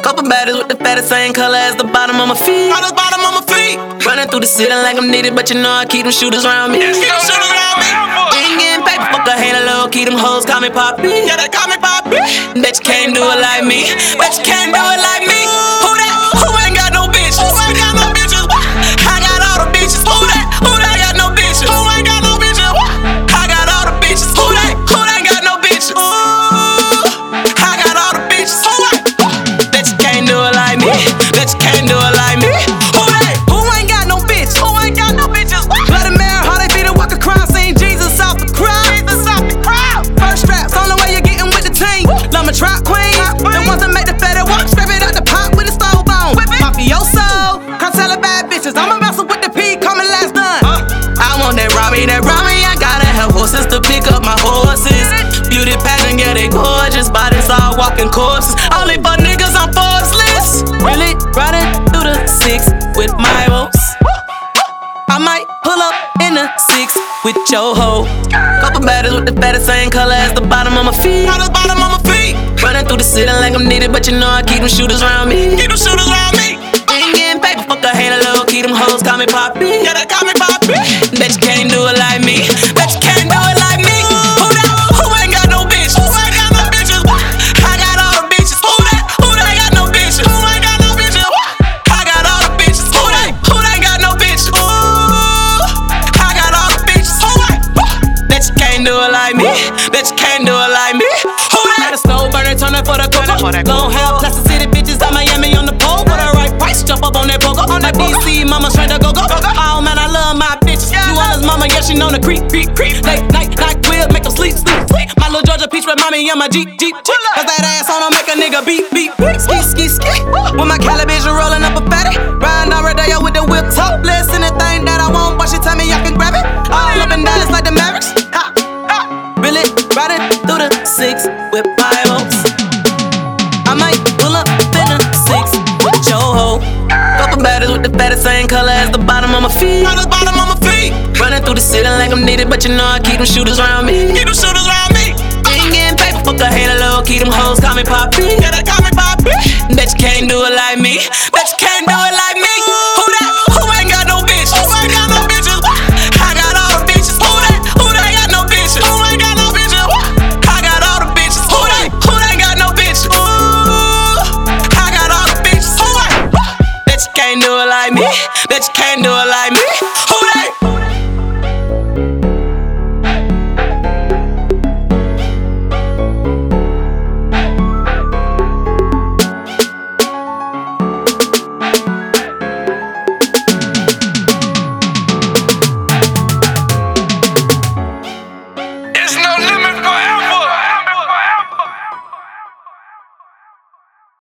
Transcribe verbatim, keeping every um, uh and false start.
Couple baddies with the fattest, same color as the bottom of my feet. All the bottom of my feet. Running through the city like I'm needed, but you know I keep them shooters around me. Keep them shooters around me. Ain't getting paper, fuck a halo low, keep them hoes call me Poppy. Yeah, they call me Poppy. Bet you can't do it like me. Bet you can't do it like me. Who that? Who ain't got no bitches? Who ain't got no bitches? I got all the bitches. Who that? Who that got no bitches? Who ain't got no bitches? I got all the bitches. Who that? Who that got no bitches? I got all the bitches. Who ain't? Bet you can't do it like me. Bet you can't do it like me. Who that? Who ain't got no bitch? Who ain't got no bitches? Let a man how they beat it, walk a crowd, sing Jesus out the crowd. Jesus out the crowd. First straps, on the way you're getting with the team. Love my trap queen. The ones that make the fatty walk, scrape it out the pot with the stove on. Mafioso, come tell the bad bitches. I'm a wrestle with the P, coming last done. Huh? I want that Robbie, that Robbie. I gotta have horses to pick up my horses. Beauty pageant, yeah, they gorgeous. Bodies all walking corpses. Only for niggas on Forbes list. Really riding through the six with my votes. I might pull up in the six with your hoe. Couple baddies with the fattest, same color as the bottom of my feet. All the bottom of my feet. Running through the city like I'm needed, but you know I keep them shooters around me. Keep them shooters around me. Ain't getting paper, fuck a halo low, keep them hoes call me Poppy. Yeah, they call me Poppy. Bet you can't do it like me. Bet you can't do it like me. Who that? Who ain't got no bitches? Who ain't got no bitches? I got all the bitches. Who that? Who that got no bitches? Who ain't got no bitches? I got all the bitches. Who that? Who that got no bitches? I got all the bitches. Who ain't? Bet you can't do it like me. Bet you can't do it like me. Who that? The stove burner, turn up for the coco. Gon' have Plastic City bitches out Miami on the pole. For the right price, jump up on that pogo. On that D C, mama straight to go go. Oh man, I love my bitches. New Orleans mama, yeah, she known to creep, creep, creep. Late night, night quill, make them sleep, sleep, sleep. My little Georgia peach remind me of my Jeep, Jeep, Jeep. Cause that ass on her make a nigga beat, beat, beat. Ski, ski, ski. With my calabash rolling up a fatty. Riding on Rodeo with the whip top. List anything that I want, but she tell me I can grab it. All up and down, it's like the Mavericks. Ha, ha. Really riding through the six with my votes. I might pull up in the six with your hoe. Couple baddies with the fattest, same color as the bottom of my feet. All the bottom of my feet. Running through the city like I'm needed, but you know I keep them shooters around me. Keep them shooters around me. Ain't getting paper, fuck a halo low, keep them hoes call me Poppy. Yeah, they call me Poppy. Bet you can't do it like me. Bet you can't do it like me. Who that? Who ain't got no bitches? Who ain't got no bitches? I got all the bitches. Who that? Who that got no bitches? Who ain't got no bitches? I got all the bitches. Who that? Who that got no bitches? I got all the bitches. Who ain't? Bet you can't do it like me. Bet you can't do it like me. Who